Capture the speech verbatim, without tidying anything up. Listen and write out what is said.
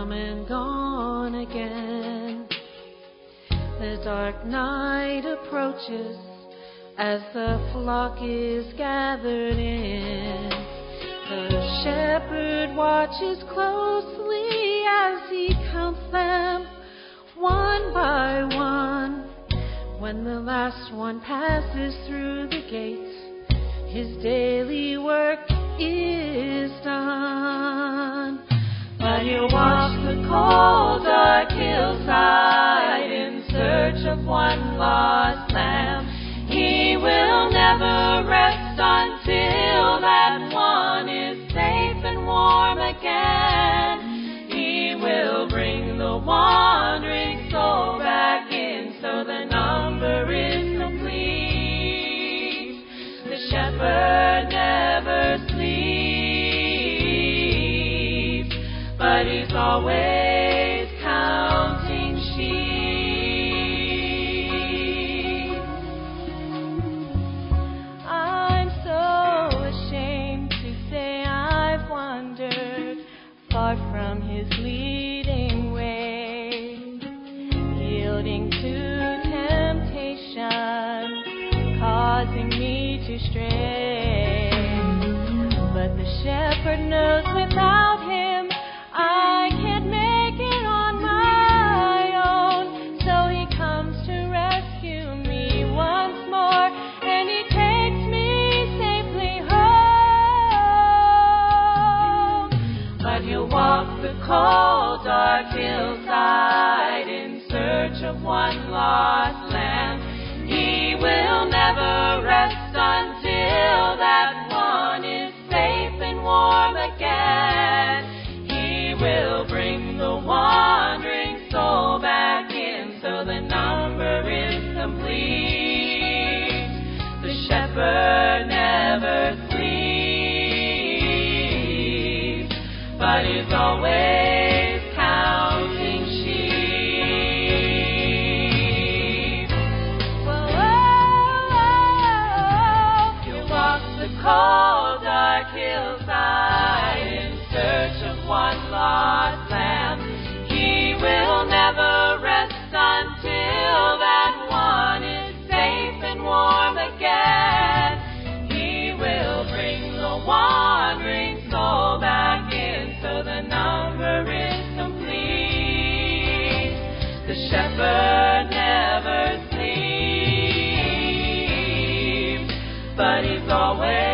come and gone again. The dark night approaches as the flock is gathered in. The shepherd watches closely as he counts them one by one. When the last one passes through the gates, his daily work is done. But he'll watch the cold, dark hillside in search of one lost lamb. He will never rest until that one is safe and warm again. He will bring the wandering soul back in, so the number is complete. The shepherd never sleeps, but he's always counting sheep. I'm so ashamed to say I've wandered far from his leading way, yielding to temptation, causing me to stray. But the shepherd knows without him I can't make it on my own. So he comes to rescue me once more, and he takes me safely home. But he'll walk the cold, dark hillside in search of one lost lamb. He will never rest until that one is safe and warm again. He will bring the wandering soul back in, so the number is complete. The shepherd never sleeps, but is always counting sheep. Whoa, whoa, whoa. He walks the cold, dark hillside in search of one lost lamb. He will never rest until that one is safe and warm again. He will bring the wandering soul back in, so the number is complete. The shepherd never sleeps, but he's always